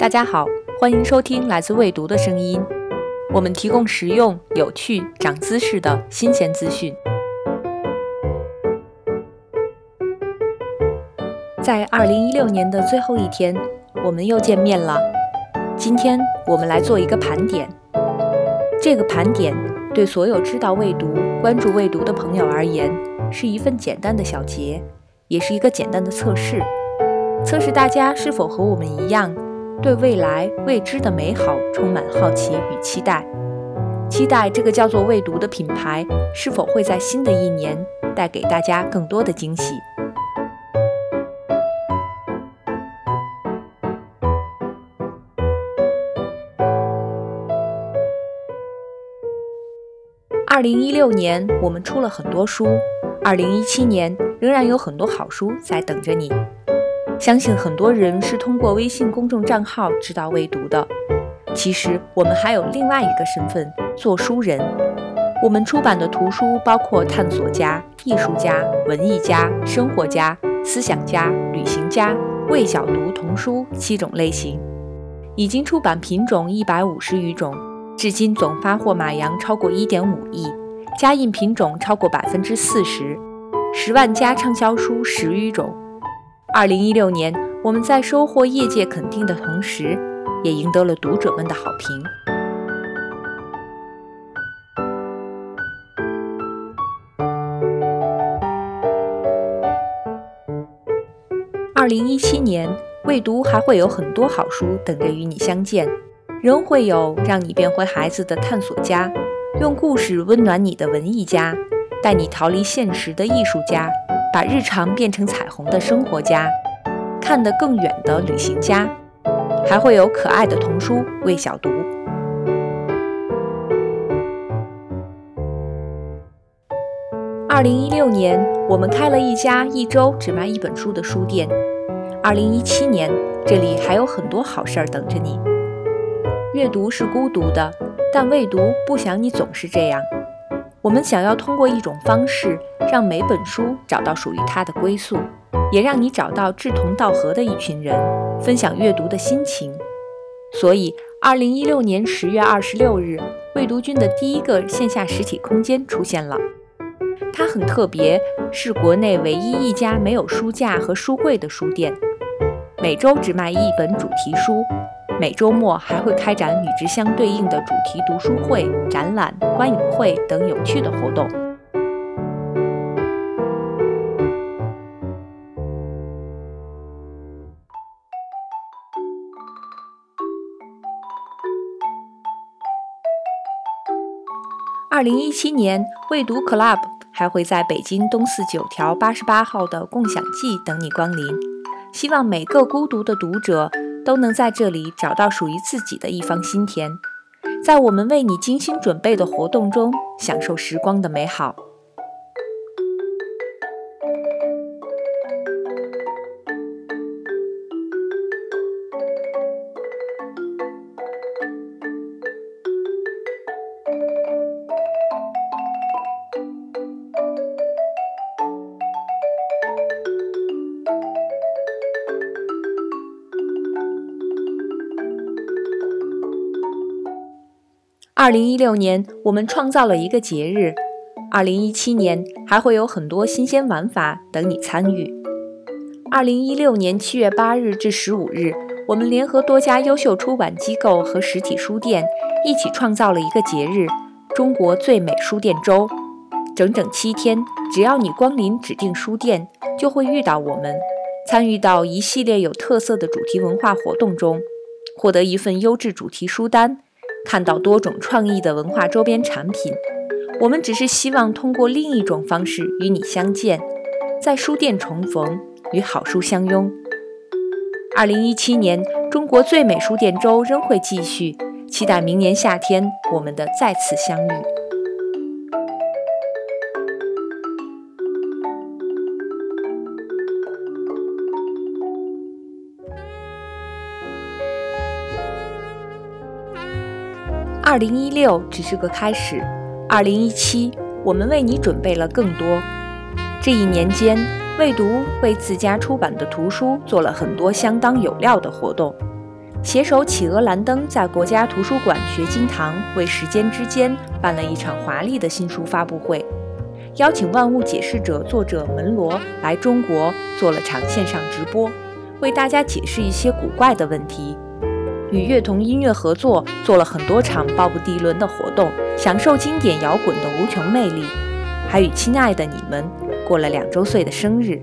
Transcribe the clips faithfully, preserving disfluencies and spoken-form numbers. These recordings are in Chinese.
大家好，欢迎收听来自未读的声音，我们提供实用、有趣、长姿势的新鲜资讯。在二零一六年的最后一天，我们又见面了。今天我们来做一个盘点。这个盘点对所有知道未读、关注未读的朋友而言，是一份简单的小结，也是一个简单的测试。测试大家是否和我们一样，对未来未知的美好充满好奇与期待，期待这个叫做未读的品牌是否会在新的一年带给大家更多的惊喜。二零一六年我们出了很多书，二零一七年仍然有很多好书在等着你。相信很多人是通过微信公众账号知道未读的，其实我们还有另外一个身份，做书人。我们出版的图书包括探索家、艺术家、文艺家、生活家、思想家、旅行家、为小读童书七种类型，已经出版品种一百五十余种，至今总发货码洋超过 一点五亿，加印品种超过 百分之四十， 十万加畅销书十余种。二零一六年，我们在收获业界肯定的同时，也赢得了读者们的好评。二零一七年，未读还会有很多好书等着与你相见，仍会有让你变回孩子的探索家，用故事温暖你的文艺家，带你逃离现实的艺术家，把日常变成彩虹的生活家，看得更远的旅行家，还会有可爱的童书为小读。二零一六年，我们开了一家一周只卖一本书的书店。二零一七年，这里还有很多好事儿等着你。阅读是孤独的，但未读不想你总是这样。我们想要通过一种方式，让每本书找到属于它的归宿，也让你找到志同道合的一群人，分享阅读的心情。所以二零一六年十月二十六日，未读君的第一个线下实体空间出现了。它很特别，是国内唯一一家没有书架和书柜的书店，每周只卖一本主题书，每周末还会开展与之相对应的主题读书会、展览、观影会等有趣的活动。二零一七年，未读 Club 还会在北京东四九条八十八号的共享记等你光临，希望每个孤独的读者都能在这里找到属于自己的一方心田，在我们为你精心准备的活动中享受时光的美好。二零一六年，我们创造了一个节日。二零一七年还会有很多新鲜玩法等你参与。二零一六年七月八日至十五日，我们联合多家优秀出版机构和实体书店，一起创造了一个节日——中国最美书店周。整整七天，只要你光临指定书店，就会遇到我们，参与到一系列有特色的主题文化活动中，获得一份优质主题书单，看到多种创意的文化周边产品。我们只是希望通过另一种方式与你相见，在书店重逢，与好书相拥。二零一七年，中国最美书店周仍会继续，期待明年夏天我们的再次相遇。二零一六只是个开始，二零一七我们为你准备了更多。这一年间，未读为自家出版的图书做了很多相当有料的活动。 携手企鹅蓝灯在国家图书馆学金堂为时间之间办了一场华丽的新书发布会，邀请万物解释者作者门罗来中国做了场线上直播，为大家解释一些古怪的问题。与乐童音乐合作做了很多场鲍勃迪伦的活动，享受经典摇滚的无穷魅力，还与亲爱的你们过了两周岁的生日。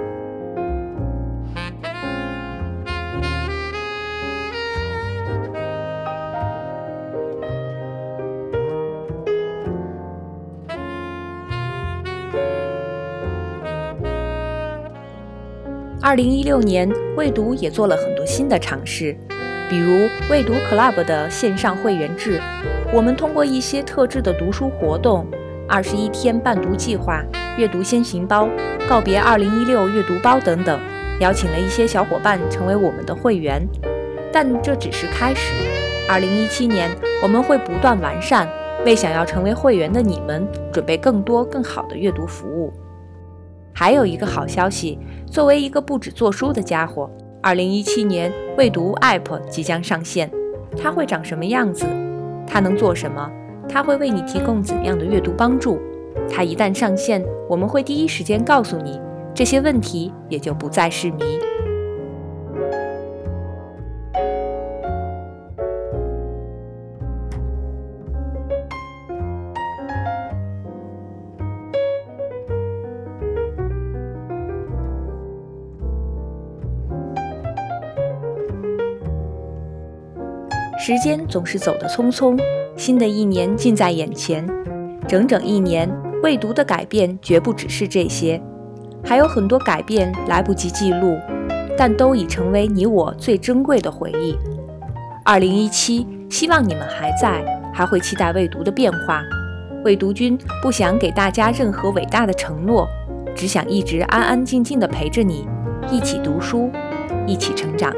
二零一六年，未读也做了很多新的尝试，比如未读 Club 的线上会员制，我们通过一些特制的读书活动、二十一天伴读计划、阅读先行包、告别二零一六阅读包等等，邀请了一些小伙伴成为我们的会员。但这只是开始，二零一七年我们会不断完善，为想要成为会员的你们准备更多更好的阅读服务。还有一个好消息，作为一个不只做书的家伙，二零一七年未读 App 即将上线。它会长什么样子？它能做什么？它会为你提供怎样的阅读帮助？它一旦上线，我们会第一时间告诉你，这些问题也就不再是谜。时间总是走得匆匆，新的一年近在眼前。整整一年，未读的改变绝不只是这些，还有很多改变来不及记录，但都已成为你我最珍贵的回忆。二零一七，希望你们还在，还会期待未读的变化。未读君不想给大家任何伟大的承诺，只想一直安安静静地陪着你，一起读书，一起成长。